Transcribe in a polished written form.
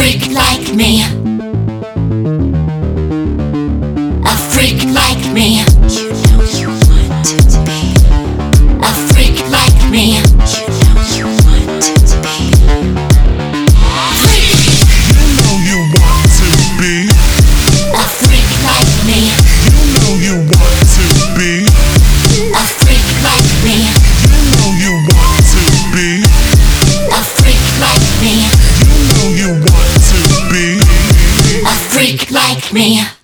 freak like me. A freak like me. You know you want to be. A freak like me. You know you want to be. Freak. You know you want to be. A freak like me. You know you want to be. A freak like me. You know you want to be. A freak like me. You know you want to be. A freak like me.